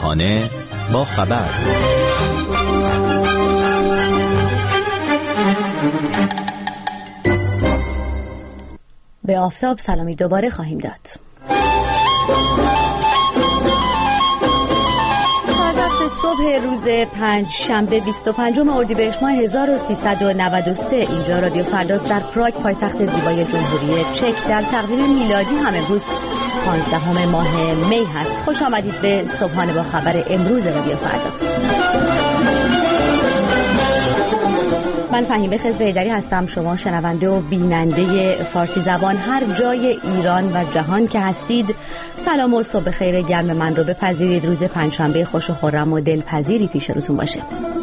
صبحانه با خبر. به آفتاب سلامی دوباره خواهیم داد. صبح روز پنجشنبه 25 اردیبهشت ماه 1393 اینجا رادیو فرداست در پراگ، پایتخت زیبای جمهوری چک. در تقویم میلادی هم امروز 15 ماه می هست. خوش آمدید به صبحانه با خبر امروز رادیو فردا. من فهیمه خضرایدری هستم. شما شنونده و بیننده فارسی زبان هر جای ایران و جهان که هستید، سلام و صبح خیر گرم من رو بپذیرید. روز پنجشنبه خوش و خرم و دلپذیری پیش روتون باشه.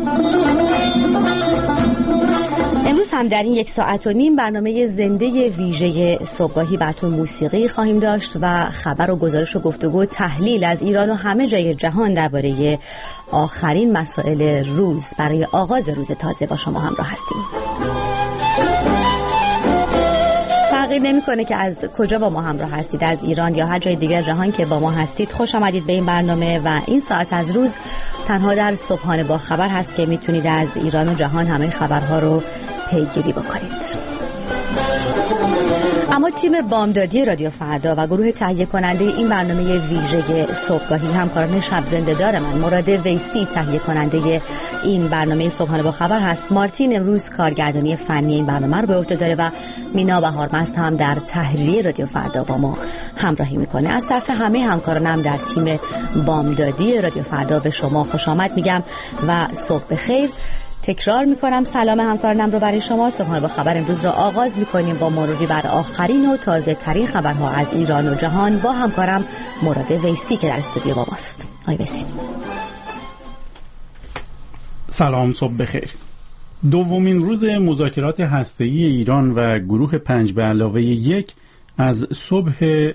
امروز هم در این 1 ساعت و نیم برنامه زنده ویژه صبحگاهی براتون موسیقی خواهیم داشت و خبر و گزارش و گفتگو و تحلیل از ایران و همه جای جهان درباره آخرین مسائل روز. برای آغاز روز تازه با شما همراه هستیم. فرقی نمی‌کنه که از کجا با ما همراه هستید، از ایران یا هر جای دیگر جهان که با ما هستید. خوش آمدید به این برنامه و این ساعت از روز تنها در صبحانه با خبر هست که میتونید از ایران و جهان همه خبرها رو پیگیری بکنید. اما تیم بامدادی رادیو فردا و گروه تهیه کننده این برنامه ویژه صبحگاهی، همکاران شب زنده دار من مراد ویسی تهیه کننده این برنامه صبحانه با خبر هست. مارتین امروز کارگردانی فنی این برنامه رو به عهده داره و مینا بهارمست هم در تحریریه رادیو فردا با ما همراهی میکنه. از طرف همه همکارانم در تیم بامدادی رادیو فردا به شما خوش آمد میگم و صبح بخیر. تکرار میکنم سلام همکارانم رو برای شما. صبحانه با خبر امروز رو آغاز میکنیم با مروری بر آخرین و تازه ترین خبرها از ایران و جهان با همکارم مراد ویسی که در استودیو با ماست. آقای ویسی سلام، صبح بخیر. دومین روز مذاکرات هسته‌ای ایران و گروه 5+1 از صبح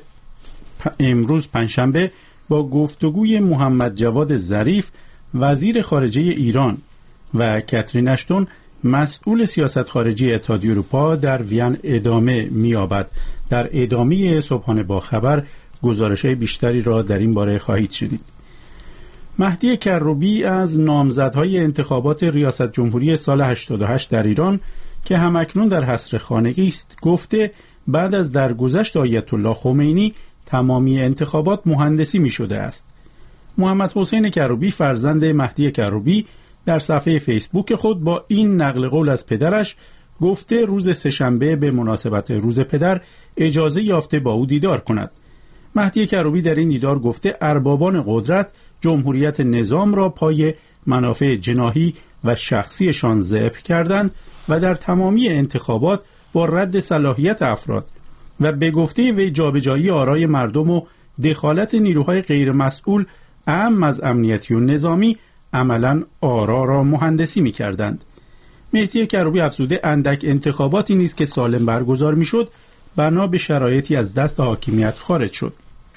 امروز پنجشنبه با گفتگوی محمد جواد ظریف وزیر خارجه ایران و کاترین اشتون مسئول سیاست خارجی اتحادیه اروپا در وین ادامه می‌یابد. در ادامه صبحانه با خبر گزارش‌های بیشتری را در این باره خواهید شنید. مهدی کروبی از نامزدهای انتخابات ریاست جمهوری سال 88 در ایران که همکنون در حصر خانگی است گفته بعد از درگذشت آیت الله خمینی تمامی انتخابات مهندسی می‌شده است. محمد حسین کروبی فرزند مهدی کروبی در صفحه فیسبوک خود با این نقل قول از پدرش گفته روز سه‌شنبه به مناسبت روز پدر اجازه یافته با او دیدار کند. مهدی کروبی در این دیدار گفته اربابان قدرت جمهوریت نظام را پای منافع جناحی و شخصیشان ذبح کردند و در تمامی انتخابات با رد صلاحیت افراد و به گفته وی جابجایی آرای مردم و دخالت نیروهای غیر مسئول اعم از امنیتی و نظامی عملاً آرا را مهندسی می کردند. مهدی کروبی افزوده اندک انتخاباتی نیست که سالم برگزار می شد بنا به شرایطی از دست حاکمیت خارج شد.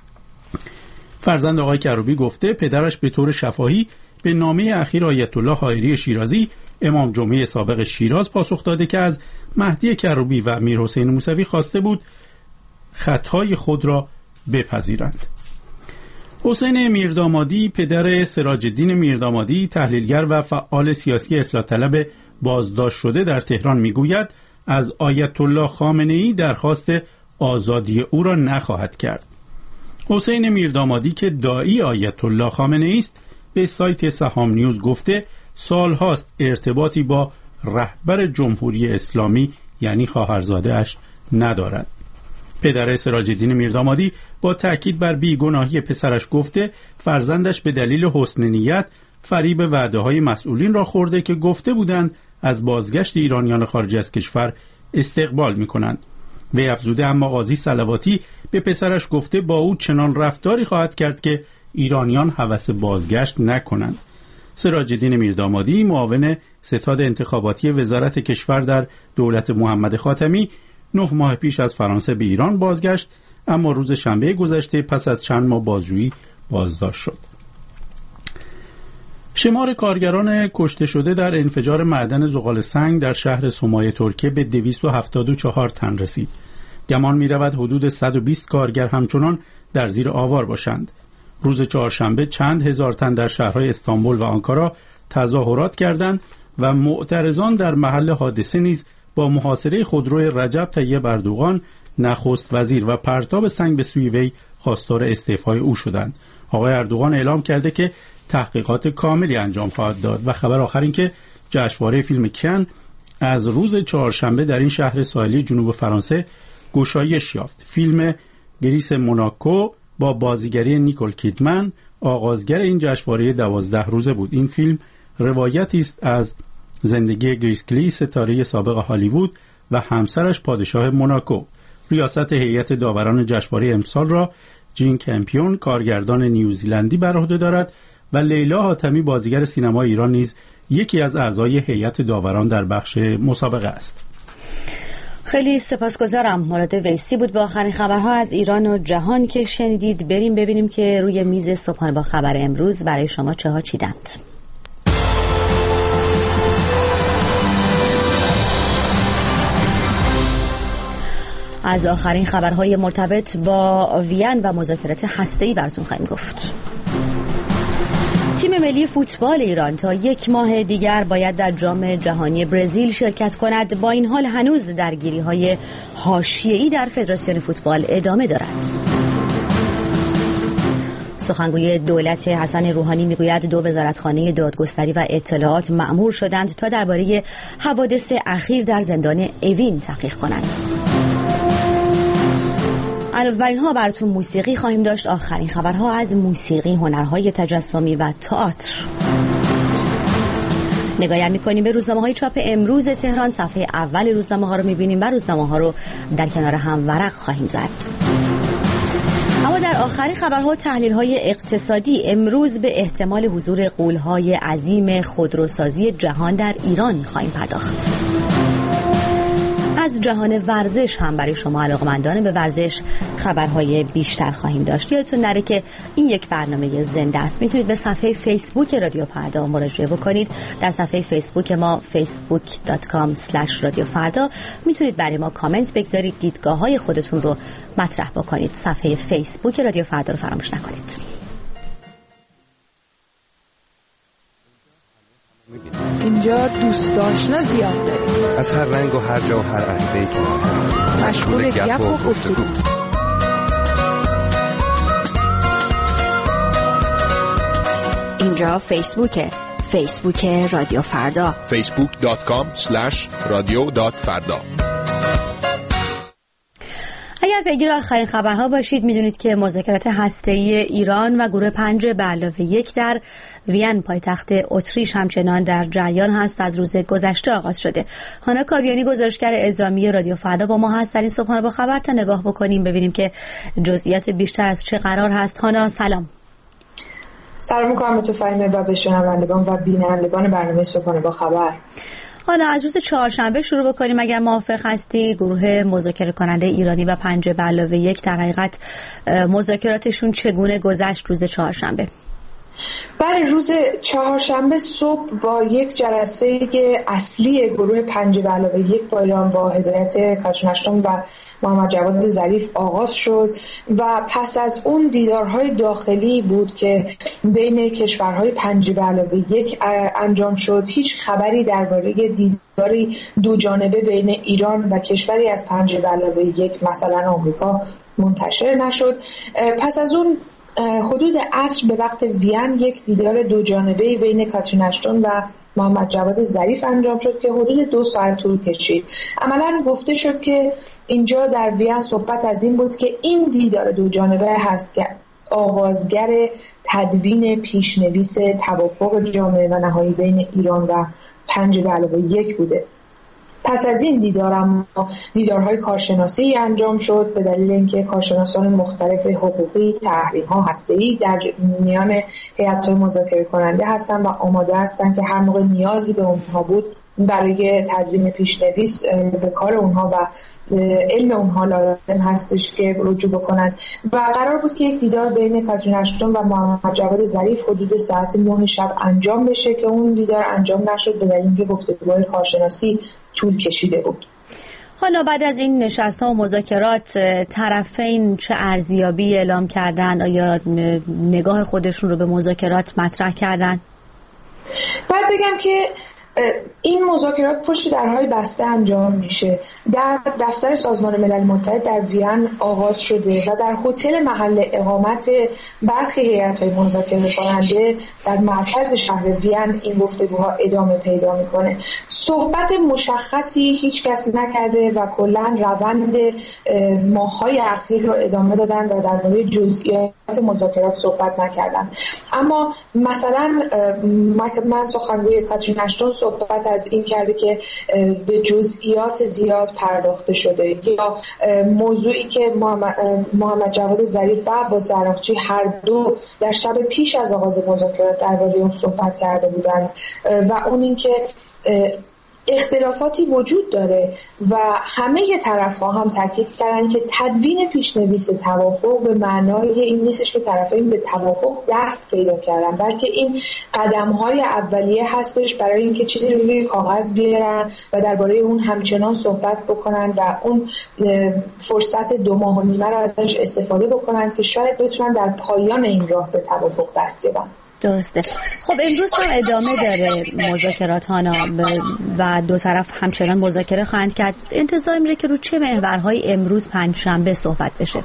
فرزند آقای کروبی گفته پدرش به طور شفاهی به نامه اخیر آیت الله حائری شیرازی امام جمعه سابق شیراز پاسخ داده که از مهدی کروبی و میرحسین موسوی خواسته بود خطای خود را بپذیرند. حسین میردامادی پدر سراج الدین میردامادی تحلیلگر و فعال سیاسی اصلاح طلب بازداشت شده در تهران میگوید از آیت الله خامنه‌ای درخواست آزادی او را نخواهد کرد. حسین میردامادی که داعی آیت الله خامنه‌ای است به سایت سهام نیوز گفته سالهاست ارتباطی با رهبر جمهوری اسلامی یعنی خواهرزاده اش ندارد. پدر سراج الدین میردامادی با تأکید بر بیگناهی پسرش گفته فرزندش به دلیل حسن نیت فریب وعده‌های مسئولین را خورده که گفته بودند از بازگشت ایرانیان خارج از کشور استقبال می‌کنند. وی افزوده اما قاضی صلواتی به پسرش گفته با او چنان رفتاری خواهد کرد که ایرانیان هوس بازگشت نکنند. سراج الدین میردامادی معاون ستاد انتخاباتی وزارت کشور در دولت محمد خاتمی 9 ماه پیش از فرانسه به ایران بازگشت اما روز شنبه گذشته پس از چند ماه بازجویی بازداشت شد. شمار کارگران کشته شده در انفجار معدن زغال سنگ در شهر سومای ترکیه به 274 تن رسید. گمان می رود حدود 120 کارگر همچنان در زیر آوار باشند. روز چهارشنبه چند هزار تن در شهرهای استانبول و آنکارا تظاهرات کردند و معترضان در محل حادثه نیز با محاصره خودرو رجب طیب اردوغان نخست وزیر و پرتاب سنگ به سوی وی خواستار استعفای او شدند. آقای اردوغان اعلام کرده که تحقیقات کاملی انجام خواهد داد. و خبر آخر این که جشنواره فیلم کن از روز چهارشنبه در این شهر ساحلی جنوب فرانسه گشایش یافت. فیلم گریس موناکو با بازیگری نیکول کیدمن آغازگر این جشنواره 12 روزه بود. این فیلم روایتی است از زندگی گریس کلی، ستاره سابق هالیوود و همسرش پادشاه موناکو. ریاست هیئت داوران جشنواره امسال را جین کمپیون کارگردان نیوزیلندی بر عهده دارد و لیلا حاتمی بازیگر سینما ایران نیز یکی از اعضای هیئت داوران در بخش مسابقه است. خیلی سپاسگزارم. مراد ویسی بود با آخرین خبرها از ایران و جهان که شنیدید. بریم ببینیم که روی میز صبحانه با خبر امروز برای شما چه ها چیدند. از آخرین خبرهای مرتبط با وین و مذاکرات هسته‌ای براتون خواهیم گفت. تیم ملی فوتبال ایران تا 1 ماه دیگر باید در جام جهانی برزیل شرکت کند. با این حال هنوز درگیری‌های حاشیه‌ای در فدراسیون فوتبال ادامه دارد. سخنگوی دولت حسن روحانی میگوید 2 وزارتخانه دادگستری و اطلاعات مأمور شدند تا درباره حوادث اخیر در زندان اوین تحقیق کنند. علاوه بر اینها براتون موسیقی خواهیم داشت. آخرین خبرها از موسیقی، هنرهای تجسمی و تئاتر. نگاهی می‌کنیم به روزنامه‌های چاپ امروز تهران. صفحه اول روزنامه‌ها رو می‌بینیم و روزنامه‌ها رو در کنار هم ورق خواهیم زد. اما در آخرین خبرها و تحلیل‌های اقتصادی امروز به احتمال حضور غول‌های عظیم خودروسازی جهان در ایران خواهیم پرداخت. از جهان ورزش هم برای شما علاقه‌مندان به ورزش خبرهای بیشتر خواهیم داشت. یادتون نره که این یک برنامه زنده است. میتونید به صفحه فیسبوک رادیو فردا مراجعه بکنید. در صفحه فیسبوک ما facebook.com/رادیوفردا میتونید برای ما کامنت بگذارید، دیدگاه‌های خودتون رو مطرح بکنید. صفحه فیسبوک رادیو فردا رو فراموش نکنید. اینجا دوست آشنا زیاد داریم، از هر رنگ و هر جا و هر عقیده‌ای که مشغول گپ و گفتگو. اینجا فیسبوک رادیو فردا، facebook.com/radio.farda. اگر پیگیر آخرین خبرها باشید میدونید که مذاکرات هسته‌ای ایران و گروه 5+1 در وین پایتخت اتریش همچنان در جریان هست. از روز گذشته آغاز شده. هانا کاویانی گزارشگر اعزامی رادیو فردا با ما هست. در این صبحانه با خبر تا نگاه بکنیم ببینیم که جزئیات بیشتر از چه قرار هست. هانا سلام. سلام می‌کنم به تو فهیمه و به شنوندگان و بینندگان برنامه صبحانه با خبر. حالا از روز چهارشنبه شروع بکنیم اگر موافق هستی. گروه مذاکره کننده ایرانی و 5+1 در حقیقت مذاکراتشون چگونه گذشت روز چهارشنبه؟ بله، روز چهارشنبه صبح با یک جلسه اصلی گروه 5+1 با ایران با هدایت کاترین اشتون و محمد جواد ظریف آغاز شد و پس از اون دیدارهای داخلی بود که بین کشورهای 5+1 انجام شد. هیچ خبری درباره دیداری دو جانبه بین ایران و کشوری از 5+1 مثلا آمریکا منتشر نشد. پس از اون حدود عصر به وقت وین یک دیدار دو جانبه بین کاترین اشتون و محمد جواد ظریف انجام شد که حدود 2 ساعت طول کشید. عملاً گفته شد که اینجا در وین صحبت از این بود که این دیدار دو جانبه هست که آغازگر تدوین پیشنویس توافق جامع و نهایی بین ایران و 5+1 بوده. پس از این دیدارهای کارشناسی انجام شد به دلیل اینکه کارشناسان مختلف حقوقی، تحریم‌ها، هسته‌ای در میان هیئت‌های مذاکره کننده هستن و آماده هستن که هر موقع نیازی به اونها بود برای تدوین پیشنویس به کار اونها و علم اونها لازم هستش که رجوع بکنند. و قرار بود که یک دیدار بین کاترین اشتون و محمد جواد ظریف حدود ساعت 9 شب انجام بشه که اون دیدار انجام نشد به دلیل اینکه گفتگوهای کارشناسی طول کشیده بود. حالا بعد از این نشست‌ها و مذاکرات طرفین چه ارزیابی اعلام کردن؟ آیا نگاه خودشون رو به مذاکرات مطرح کردن؟ باید بگم که این مذاکرات پشت درهای بسته انجام میشه. در دفتر سازمان ملل متحد در وین آغاز شده و در هتل محل اقامت برخی هیئت‌های مذاکره کننده در مرکز شهر وین این گفتگوها ادامه پیدا میکنه. صحبت مشخصی هیچ کس نکرده و کلاً روند ماه‌های اخیر رو ادامه دادن و در مورد جزئیات مذاکرات صحبت نکردن. اما مثلا من سخنگوی کاترین اشتون صحبت از این کرده که به جزئیات زیاد پرداخته شده، یا موضوعی که محمد جواد ظریف و عباس عراقچی هر دو در شب پیش از آغاز مذاکرات درباره اون صحبت کرده بودند و اون این که اختلافاتی وجود داره و همه طرف‌ها هم تاکید کردن که تدوین پیشنویس توافق به معنای این نیستش که طرفین به توافق دست پیدا کردن، بلکه این قدم‌های اولیه هستش برای اینکه چیزی روی کاغذ بیارن و درباره اون همچنان صحبت بکنن و اون فرصت 2 ماه و نیمه رو ازش استفاده بکنن که شاید بتونن در پایان این راه به توافق دست یابن. درسته. خب امروز هم ادامه داره مذاکرات هانا و دو طرف همچنان مذاکره خواهند کرد. انتظار میره که رو چه محورهای امروز پنجشنبه صحبت بشه؟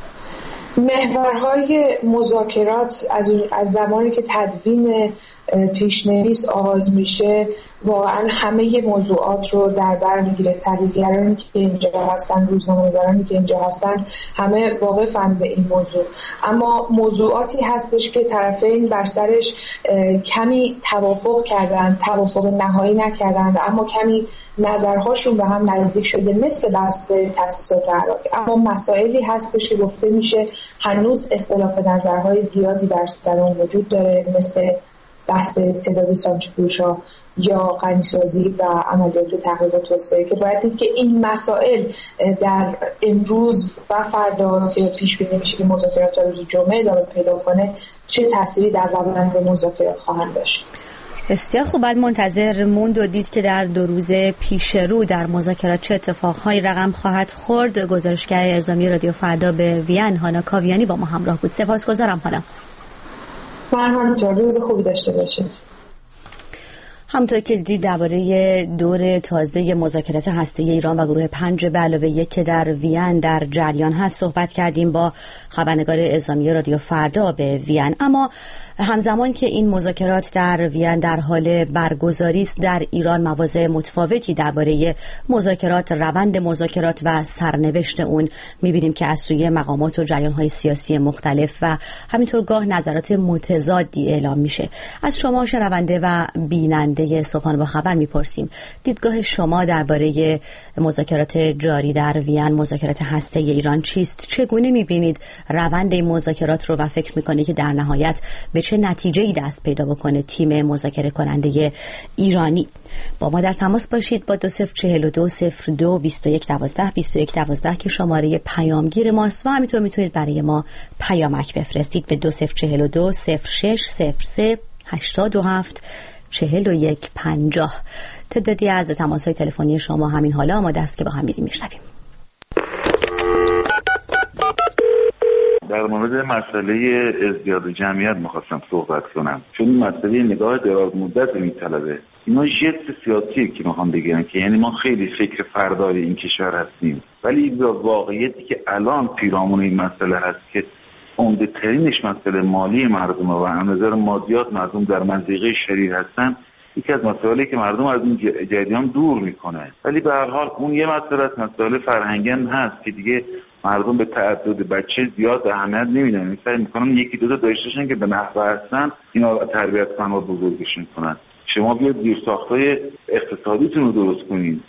محورهای مذاکرات از زمانی که تدوین پیشنویس آغاز میشه واقعا همه موضوعات رو در بر میگیره. تحلیلگرانی که اینجا هستن، روزنامه‌نگارانی که اینجا هستن، همه واقفن به این موضوع. اما موضوعاتی هستش که طرفین بر سرش کمی توافق کردن، توافق نهایی نکردن، اما کمی نظرهاشون به هم نزدیک شده، مثل بحث تأسیسات عراق. اما مسائلی هستش که گفته میشه هنوز اختلاف نظرهای زیادی در سر اون وجود داره، مثل بحث تعداد سانتریفیوژها یا غنیسازی و عملیات تحقیق و توسعه، که باید دید که این مسائل در امروز و فردا که پیش بینی میشه که مذاکرات روز جمعه ادامه پیدا کنه چه تأثیری در روند مذاکرات خواهند داشت. بسیار خوب. بعد منتظر موند و دید که در 2 روز پیش رو در مذاکرات چه اتفاقهایی رقم خواهد خورد. گزارشگر اعزامی رادیو فردا به وین هانا کاویانی با ما همراه بود. سپاسگزارم هانا. مرحبا، روز خوبی داشته باشید. همونطور که دیدید درباره دور تازه مذاکرات هسته‌ای ایران و گروه 5+1 که در وین در جریان هست صحبت کردیم با خبرنگار اعزامی رادیو فردا به وین. اما همزمان که این مذاکرات در وین در حال برگزاری است، در ایران مواضع متفاوتی درباره مذاکرات، روند مذاکرات و سرنوشت اون می‌بینیم که از سوی مقامات و جریان‌های سیاسی مختلف و همینطور گاه نظرات متضادی اعلام میشه. از شما شنونده و بیننده صبحانه با خبر میپرسیم دیدگاه شما درباره مذاکرات جاری در وین، مذاکرات هسته‌ای ایران چیست؟ چگونه میبینید روند این مذاکرات رو و فکر میکنید که در نهایت به چه نتیجه‌ای دست پیدا بکنه تیم مذاکره کننده ایرانی؟ با ما در تماس باشید با 2042022112 که شماره پیامگیر ماست و همینطور میتونید برای ما پیامک بفرستید به 20420603874150. تعدادی از تماس‌های تلفنی شما همین حالا آماده است که با هم میشنویم. در مورد مسئله ازدیاد جمعیت میخواستم صحبت کنم، چون این مسئله نگاه دراز مدت میطلبه. اینا جست سیاسیه که میخوام بگم که یعنی ما خیلی فکر فردای این کشور هستیم، ولی واقعیتی که الان پیرامون این مسئله هست که عمده ترینش مسئله مالی مردم و از نظر مادیات مردم در منطقه شریر هستن، یکی از مسائلی که مردم از این جریان دور میکنه. ولی به هر حال اون یه مسئله است، مسئله فرهنگی هست که دیگه مردم به تعدد بچه زیاد اهمیت نمیدن، سعی میکنن یکی دو تا داشتهشن که به نحوه هستن اینا تربیت کنن و بزرگشون کنن. شما بیاد زیرساختای اقتصادیتون رو درست کنید.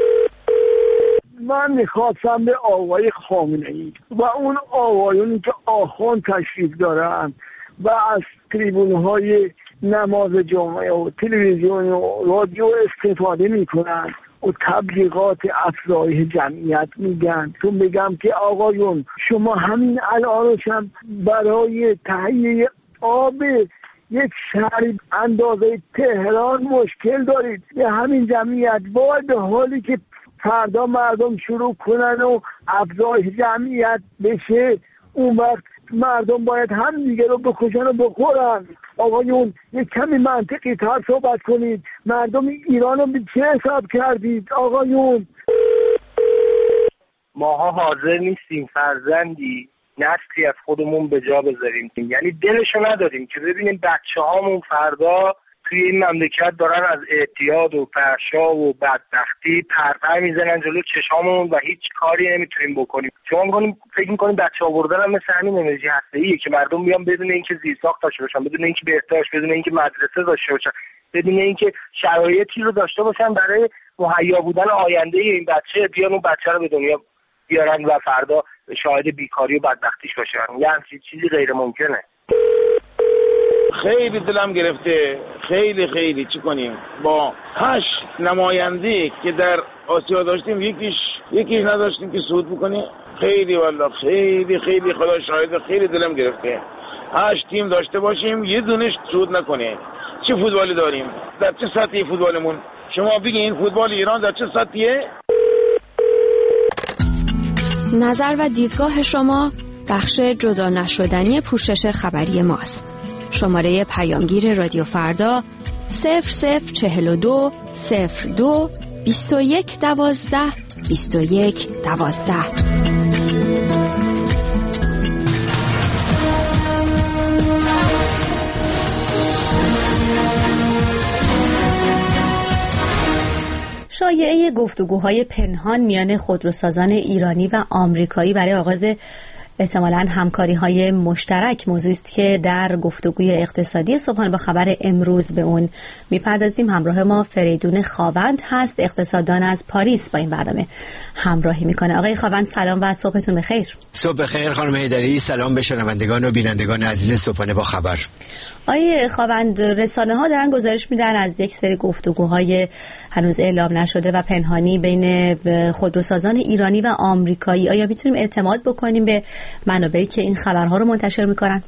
من میخواستم به آقای خامنه‌ای و اون آقایونی که آخوند تشریف دارن و از تریبون‌های نماز جمعه و تلویزیون و رادیو استفاده میکنن و تبلیغات افزایش جمعیت میگن، تو بگم که آقایون شما همین الانشم برای تهیه آب یک شهر اندازه تهران مشکل دارید. به همین جمعیت باید به حالی که فردا مردم شروع کنن و افزایش جمعیت بشه، اون وقت مردم باید هم دیگه رو بکشن و بخورن. آقایون یک کمی منطقی تر صحبت کنید. مردم ایران رو به چه حساب کردید آقایون؟ ماها حاضر نیستیم فرزندی نسلی از خودمون به جا بذاریم، یعنی دلشو نداریم که ببینیم بچه هامون فردا توی این مملکت دارن از اعتیاد و فحشا و بدبختی پرپر میزنن جلو چشامون و هیچ کاری نمیتونیم بکنیم. شما فکر میکنیم بچه آوردن هم مثل همین انرژی هسته‌ایه که مردم بیان بدون اینکه زیرساخت داشته باشن، بدون اینکه بهداشت، بدون اینکه مدرسه داشته باشن، بدون اینکه شرایطی رو داشته باشن برای مهیا بودن آینده این بچه، بیان اون بچه رو به دنیا بیارن و فردا شاهد بیکاری و بدبختیش باشن. یعنی چیزی غیر ممکنه. خیلی دلم گرفته، خیلی چی کنیم؟ با 8 نماینده که در آسیا داشتیم یکیش نداشتیم که صعود بکنیم. خیلی والله خیلی خدا شاهد، خیلی دلم گرفته. 8 تیم داشته باشیم یه دونش صعود نکنه. چه فوتبالی داریم؟ در چه سطحی فوتبالمون؟ شما بگین فوتبال ایران در چه سطحیه؟ نظر و دیدگاه شما بخش جدا نشدنی پوشش خبری ماست. شماره پیامگیر رادیو فردا 0042 02 21 12 21 12. شایعه گفتگوهای پنهان میان خودروسازان ایرانی و آمریکایی برای آغاز احتمالاً همکاری‌های مشترک موضوعی است که در گفتگوی اقتصادی صبحانه با خبر امروز به اون میپردازیم. همراه ما فریدون خاوند هست، اقتصاددان از پاریس، با این برنامه همراهی میکنه. آقای خاوند سلام و صبحتون بخیر. صبح بخیر خانم حیدری، سلام به شنوندگان و بینندگان عزیز صبحانه با خبر. آقای خاوند، رسانه‌ها دارن گزارش میدن از یک سری گفتگوهای هنوز اعلام نشده و پنهانی بین خودروسازان ایرانی و آمریکایی. آیا میتونیم اعتماد بکنیم به منابعی که این خبرها رو منتشر میکنن؟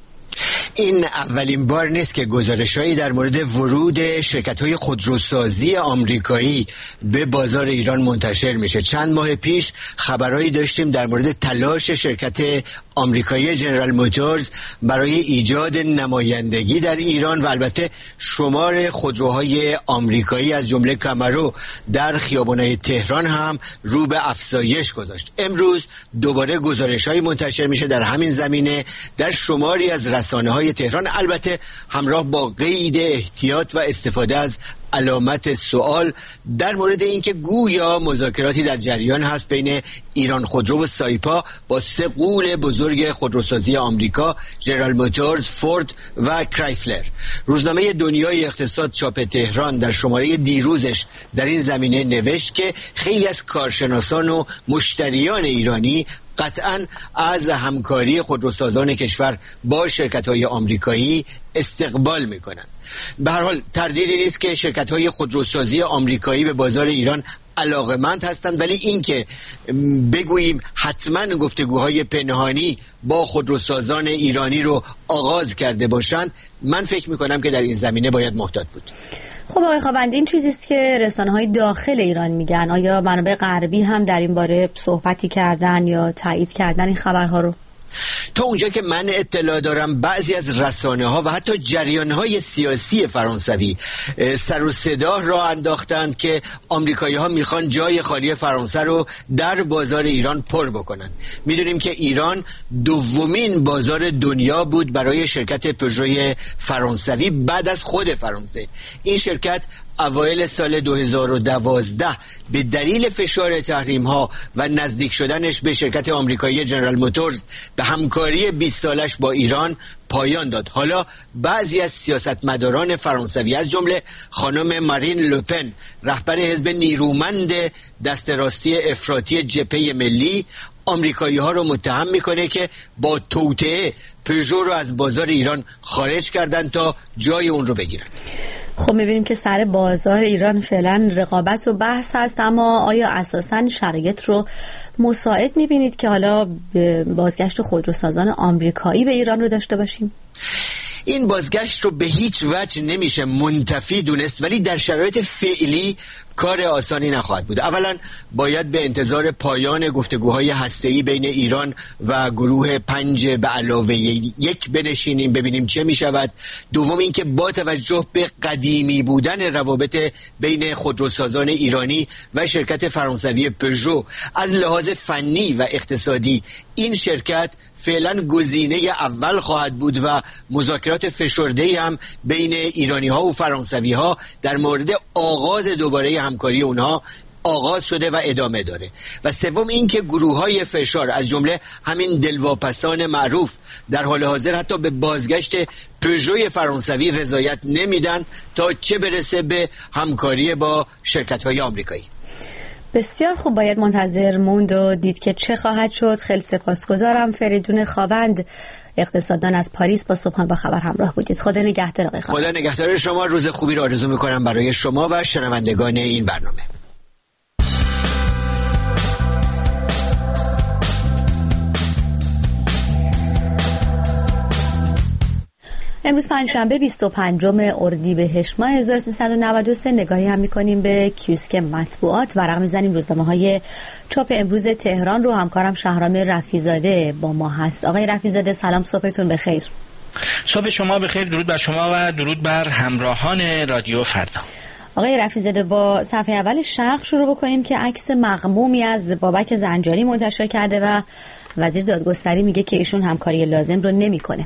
این اولین بار نیست که گزارش‌هایی در مورد ورود شرکت‌های خودروسازی آمریکایی به بازار ایران منتشر میشه. چند ماه پیش خبرایی داشتیم در مورد تلاش شرکت آمریکایی جنرال موتورز برای ایجاد نمایندگی در ایران و البته شمار خودروهای آمریکایی از جمله کامرو در خیابان‌های تهران هم رو به افزایش گذاشت. امروز دوباره گزارش‌هایی منتشر میشه در همین زمینه در شماری از رسانه‌های تهران، البته همراه با قید احتیاط و استفاده از علامت سوال در مورد اینکه گویا مذاکراتی در جریان هست بین ایران خودرو و سایپا با 3 غول بزرگ خودروسازی آمریکا، جنرال موتورز، فورد و کرایسلر. روزنامه دنیای اقتصاد چاپ تهران در شماره دیروزش در این زمینه نوشت که خیلی از کارشناسان و مشتریان ایرانی قطعاً از همکاری خودروسازان کشور با شرکت‌های آمریکایی استقبال می‌کنند. به هر حال تردیدی نیست که شرکت‌های خودروسازی آمریکایی به بازار ایران علاقمند هستند، ولی این که بگوییم حتما گفتگوهای پنهانی با خودروسازان ایرانی رو آغاز کرده باشند، من فکر می‌کنم که در این زمینه باید محتاط بود. خب آقای خاوند، این چیزی است که رسانه‌های داخل ایران میگن. آیا منابع غربی هم در این باره صحبتی کردن یا تایید کردن این خبرها رو؟ تا اونجا که من اطلاع دارم بعضی از رسانه‌ها و حتی جریان‌های سیاسی فرانسوی سر و صدا را انداختند که آمریکایی‌ها میخوان جای خالی فرانسه رو در بازار ایران پر بکنن. میدونیم که ایران دومین بازار دنیا بود برای شرکت پژو فرانسوی بعد از خود فرانسه. این شرکت اوایل سال 2012 به دلیل فشار تحریم‌ها و نزدیک شدنش به شرکت آمریکایی جنرال موتورز به همکاری 20 سالش با ایران پایان داد. حالا بعضی از سیاستمداران فرانسوی از جمله خانم مارین لوپن، رهبر حزب نیرومند دست راستی افراطی جبهه ملی، آمریکایی‌ها رو متهم میکنه که با توطئه پژو رو از بازار ایران خارج کردن تا جای اون رو بگیرن. خب میبینیم که سر بازار ایران فعلا رقابت و بحث هست، اما آیا اساساً شرایط رو مساعد میبینید که حالا بازگشت خودروسازان آمریکایی به ایران رو داشته باشیم؟ این بازگشت رو به هیچ وجه نمیشه منتفی دونست، ولی در شرایط فعلی کار آسانی نخواهد بود. اولا باید به انتظار پایان گفتگوهای هسته‌ای بین ایران و گروه 5+1 بنشینیم ببینیم چه می شود. دوم اینکه با توجه به قدیمی بودن روابط بین خودروسازان ایرانی و شرکت فرانسوی پژو از لحاظ فنی و اقتصادی این شرکت فعلا گزینه اول خواهد بود و مذاکرات فشرده هم بین ایرانی ها و فرانسوی ها در مورد آغاز دوباره همکاری اونها آغاز شده و ادامه داره. و سوم این که گروه های فشار از جمله همین دلواپسان معروف در حال حاضر حتی به بازگشت پژوی فرانسوی رضایت نمیدن تا چه برسه به همکاری با شرکت های آمریکایی. بسیار خوب، باید منتظر موند و دید که چه خواهد شد. خیلی سپاسگزارم. فریدون خاوند، اقتصاددان از پاریس، با صبحانه با خبر همراه بودید. خدا نگهدار آقای خاوند. خدا نگهدار شما. روز خوبی رو آرزو میکنم برای شما و شنوندگان این برنامه. امروز پنجشنبه 25 اردیبهشت ماه 1393 نگاهی هم می‌کنیم به کیوسک مطبوعات. ورق می‌زنیم روزنامه‌های چاپ امروز تهران رو. همکارم شهرام رفیزاده با ما هست. آقای رفیزاده سلام، صبحتون بخیر. صبح شما بخیر، درود بر شما و درود بر همراهان رادیو فردا. آقای رفیزاده با صفحه اول شرق شروع بکنیم که عکس مغمومی از بابک زنجانی منتشر کرده و وزیر دادگستری میگه که ایشون همکاری لازم رو نمی‌کنه.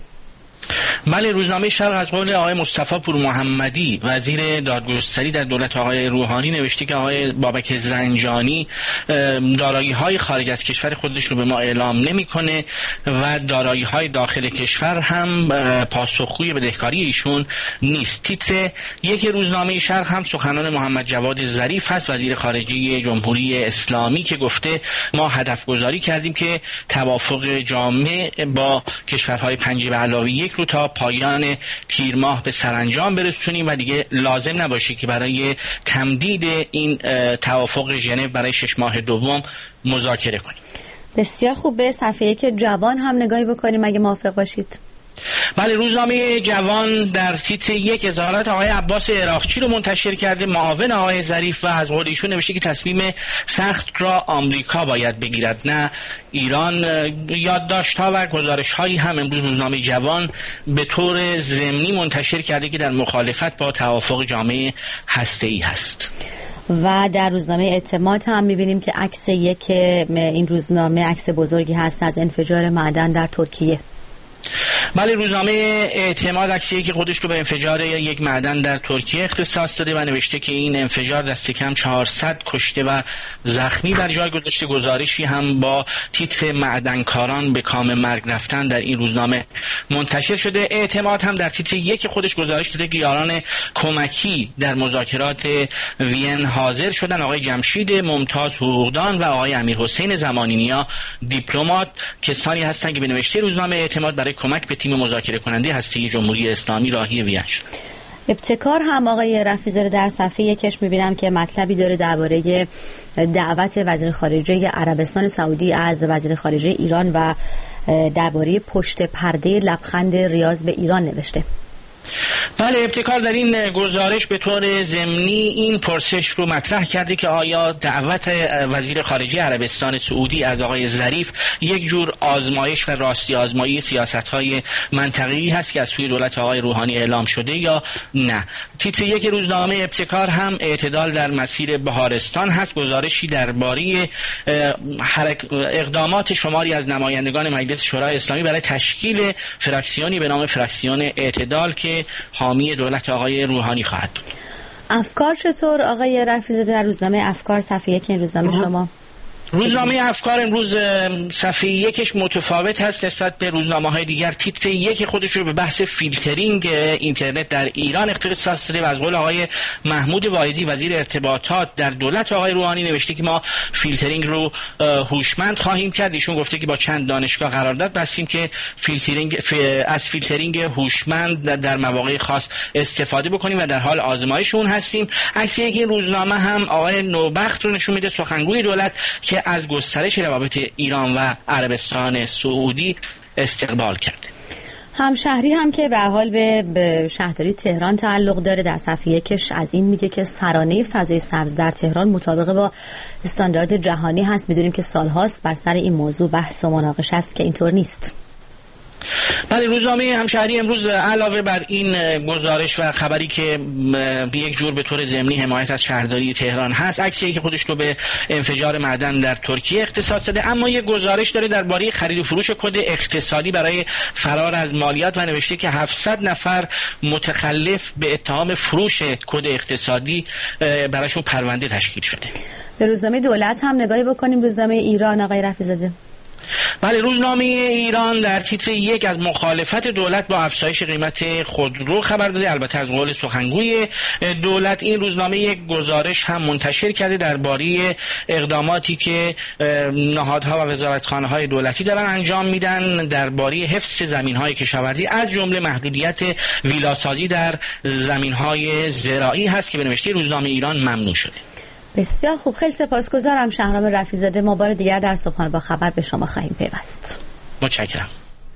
بله، روزنامه شرق از قول آقای مصطفی پور محمدی وزیر دادگستری در دولت آقای روحانی نوشته که آقای بابک زنجانی دارایی‌های خارج از کشور خودش رو به ما اعلام نمی‌کنه و دارایی‌های داخل کشور هم پاسخگوی بدهکاری ایشون نیست. تیتر یک روزنامه شرق هم سخنان محمد جواد ظریف هست، وزیر خارجه جمهوری اسلامی، که گفته ما هدف گذاری کردیم که توافق جامع با کشورهای 5+1 رو تا پایان تیر ماه به سرانجام برسونیم و دیگه لازم نباشه که برای تمدید این توافق ژنو برای 6 ماه دوم مذاکره کنیم. بسیار خوب، به صفحه یک جوان هم نگاهی بکنیم اگه موافق باشید. بله، روزنامه جوان در تیتر یک اظهارات آقای عباس عراقچی رو منتشر کرده، معاون آقای ظریف، و از قول ایشون نوشته که تصمیم سخت را آمریکا باید بگیرد نه ایران. یادداشت‌ها و گزارش‌هایی هم امروز روزنامه جوان به طور ضمنی منتشر کرده که در مخالفت با توافق جامع هسته‌ای هست. و در روزنامه اعتماد هم می‌بینیم که عکس یک این روزنامه عکس بزرگی هست از انفجار معدن در ترکیه. بله، روزنامه اعتماد عکسیه که خودش رو به انفجار یک معدن در ترکیه اختصاص داده و نوشته که این انفجار دست کم 400 کشته و زخمی بر جای گذاشته. گزارشی هم با تیتر معدنکاران به کام مرگ رفتن در این روزنامه منتشر شده. اعتماد هم در تیتر یک خودش گزارش داده که یاران کمکی در مذاکرات وین حاضر شدن. آقای جمشید ممتاز حقوقدان و آقای امیرحسین زمانینیا دیپلمات کسانی هستند که به نوشته روزنامه اعتماد برای کمک به تیم مذاکره کننده هسته جمهوری اسلامی راهی وین شد. ابتکار هم آقای رفیزاده در صفحه یکش می‌بینم که مطلبی داره درباره دعوت وزیر خارجه عربستان سعودی از وزیر خارجه ایران و درباره پشت پرده لبخند ریاض به ایران نوشته. بله، ابتکار در این گزارش به طور ضمنی این پرسش رو مطرح کرده که آیا دعوت وزیر خارجه عربستان سعودی از آقای ظریف یک جور آزمایش و راستی آزمایی سیاست‌های منطقه‌ای هست که از سوی دولت آقای روحانی اعلام شده یا نه. تیتر یک روزنامه ابتکار هم اعتدال در مسیر بهارستان هست، گزارشی درباره اقدامات شماری از نمایندگان مجلس شورای اسلامی برای تشکیل فراکسیونی به نام فراکسیون اعتدال که حامی دولت آقای روحانی خواهد بود. افکار چطور آقای رفیزاده در روزنامه افکار صفحه یک این روزنامه شما؟ روزنامه افکار امروز صفحه یکش متفاوت هست نسبت به روزنامه‌های دیگر. تیتر یک خودش رو به بحث فیلترینگ اینترنت در ایران اختصاص داده و از قول آقای محمود واعظی وزیر ارتباطات در دولت آقای روحانی نوشته که ما فیلترینگ رو هوشمند خواهیم کرد. ایشون گفته که با چند دانشگاه قرارداد بستیم که از فیلترینگ هوشمند در مواقع خاص استفاده بکنیم و در حال آزمایش اون هستیم. عکس یک روزنامه هم آقای نوبخت رو نشون میده، سخنگوی دولت، که از گسترش روابط ایران و عربستان سعودی استقبال کرده. همشهری هم که به حال به شهرداری تهران تعلق داره، در صفحه یکش از این میگه که سرانه فضای سبز در تهران مطابق با استاندارد جهانی هست. میدونیم که سالهاست بر سر این موضوع بحث و مناقشه است که اینطور نیست. بله، روزنامه همشهری امروز علاوه بر این گزارش و خبری که به یک جور به طور ضمنی حمایت از شهرداری تهران هست، عکسی که خودش رو به انفجار معدن در ترکیه اختصاص داده، اما یک گزارش داره درباره خرید و فروش کد اقتصادی برای فرار از مالیات و نوشته که 700 نفر متخلف به اتهام فروش کد اقتصادی براشون پرونده تشکیل شده. به روزنامه دولت هم نگاهی بکنیم. روزنامه ایران، آقای رفیع‌زاده. بله، روزنامه ایران در تیتر 1 از مخالفت دولت با افزایش قیمت خودرو خبر داده. البته از قول سخنگوی دولت این روزنامه یک گزارش هم منتشر کرده درباره اقداماتی که نهادها و وزارتخانه‌های دولتی دارن انجام میدن درباره حفظ زمین‌های کشاورزی، از جمله محدودیت ویلاسازی در زمین‌های زراعی هست که به نوشته روزنامه ایران ممنوع شده. بسیار خوب، خیلی سپاسگزارم شهرام رفیع‌زاده. ما بار دیگر در صبحانه با خبر به شما خواهیم پیوست. متشکرم.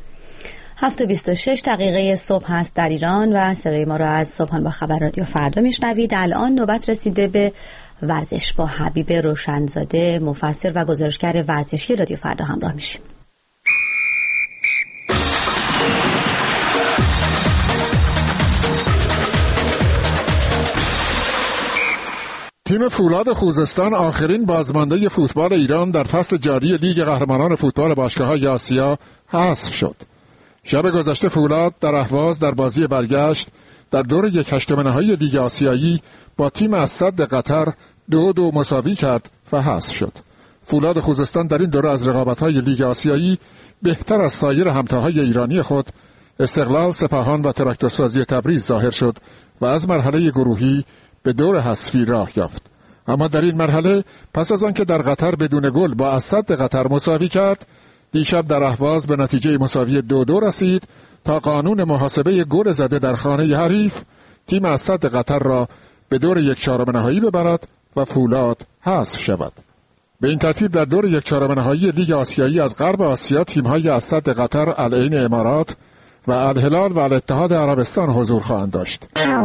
7:26 صبح هست در ایران و صدای ما را از صبحانه با خبر رادیو فردا میشنوید. الان نوبت رسیده به ورزش. با حبیب روشنزاده، مفسر و گزارشگر ورزشی رادیو فردا همراه میشیم. تیم فولاد خوزستان آخرین بازمانده فوتبال ایران در فصل جاری لیگ قهرمانان فوتبال باشگاه‌های آسیا حذف شد. شب گذشته فولاد در اهواز در بازی برگشت در دور 1/8 نهایی لیگ آسیایی با تیم اسد قطر 2-2 مساوی کرد و حذف شد. فولاد خوزستان در این دوره از رقابت‌های لیگ آسیایی بهتر از سایر همتاهای ایرانی خود استقلال، سپاهان و تراکتورسازی تبریز ظاهر شد و از مرحله گروهی به دور حذفی راه یافت. اما در این مرحله پس از آنکه در قطر بدون گل با اسد قطر مساوی کرد، دیشب در اهواز به نتیجه مساوی 2-2 رسید تا قانون محاسبه گل زده در خانه حریف تیم اسد قطر را به دور 1/4 نهایی ببرد و فولاد حذف شود. به این ترتیب در دور 1/4 نهایی لیگ آسیایی از غرب آسیا تیم‌های اسد قطر، العین امارات و الهلال و الاتحاد عربستان حضور خواهند داشت.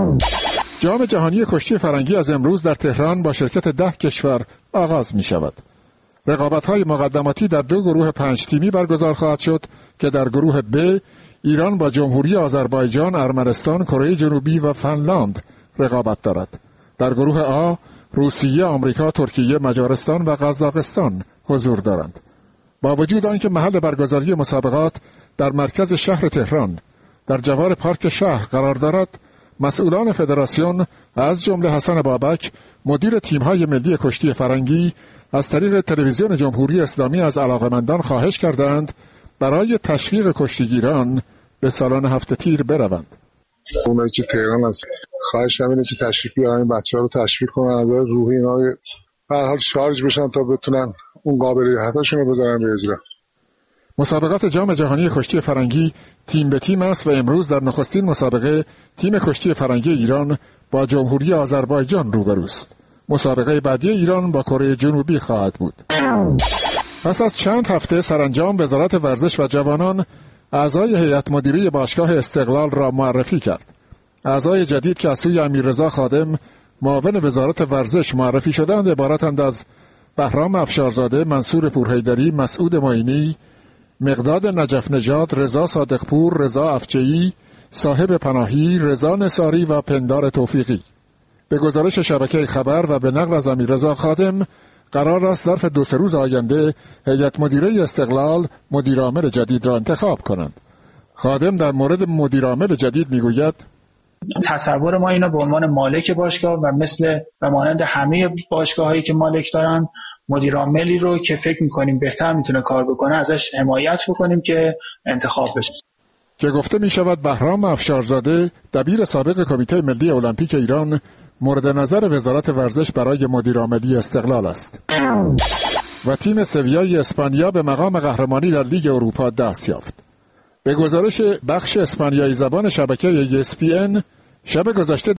جام جهانی کشتی فرنگی از امروز در تهران با شرکت 10 کشور آغاز می شود. رقابت‌های مقدماتی در 2 گروه 5 تیمی برگزار خواهد شد که در گروه ب ایران با جمهوری آذربایجان، ارمنستان، کره جنوبی و فنلاند رقابت دارد. در گروه آ روسیه، آمریکا، ترکیه، مجارستان و قزاقستان حضور دارند. با وجود آنکه محل برگزاری مسابقات در مرکز شهر تهران در جوار پارک شهر قرار دارد، مسئولان فدراسیون از جمله حسن بابک مدیر تیم‌های ملی کشتی فرنگی از طریق تلویزیون جمهوری اسلامی از علاقه‌مندان خواهش کردند برای تشویق کشتیگیران به سالن هفته تیر بروند. اونایی که تهران هست خواهش همینه که تشریف بیارن، بچه‌ها رو تشویق کنن، از روحی اینا به هر حال شارژ بشن تا بتونن اون قابلیتاشون رو بذارن به اجرا. مسابقات جام جهانی کشتی فرنگی تیم به تیم است و امروز در نخستین مسابقه تیم کشتی فرنگی ایران با جمهوری آذربایجان روبروست. مسابقه بعدی ایران با کره جنوبی خواهد بود. پس از چند هفته سرانجام وزارت ورزش و جوانان اعضای هیئت مدیره باشگاه استقلال را معرفی کرد. اعضای جدید که از سوی امیررضا خادم معاون وزارت ورزش معرفی شدند عبارتند از بهرام افشارزاده، منصور پورحیدری، مسعود معینی، مقداد نجف نژاد، رضا صادقپور، رضا افجعی، صاحب پناهی، رضا نصاری و پندار توفیقی. به گزارش شبکه خبر و به نقل از امیررضا خادم قرار است ظرف 2-3 روز آینده هیئت مدیره استقلال مدیرعامل جدید را انتخاب کنند. خادم در مورد مدیرعامل جدید میگوید تصور ما اینو به عنوان مالک باشگاه و مثل و مانند همه باشگاه‌هایی که مالک دارن مدیرعاملی رو که فکر می‌کنیم بهتر میتونه کار بکنه ازش حمایت بکنیم که انتخاب بشه. که گفته می‌شود بهرام افشارزاده دبیر سابق کمیته ملی المپیک ایران مورد نظر وزارت ورزش برای مدیرعاملی استقلال است. و تیم سویای اسپانیا به مقام قهرمانی در لیگ اروپا دست یافت. به گزارش بخش اسپانیایی زبان شبکه ESPN شب گذشته